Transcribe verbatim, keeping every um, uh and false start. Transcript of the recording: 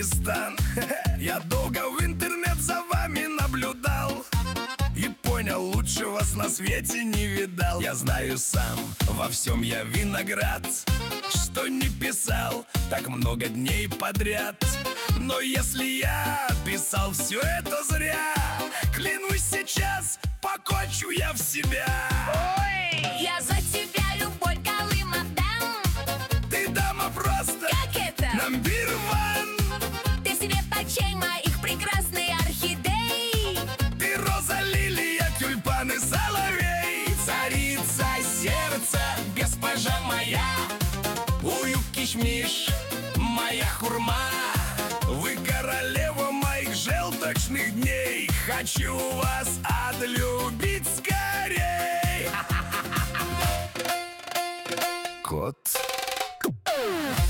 Афганистан. Я долго в интернет за вами наблюдал и понял, лучше вас на свете не видал. Я знаю сам, во всем я виноград, что не писал так много дней подряд. Но если я писал все это зря, клянусь, сейчас покончу я в себя. Ой, я за тебя любовь Колым отдам. Ты дама просто, как это? Number one. Ты себе почей моих прекрасных орхидей. Ты роза, лилия, тюльпан и соловей. Царица сердца, госпожа моя. Уют, кишмиш, моя хурма. Вы королева моих желточных дней. Хочу вас отлюбить скорей. Кот.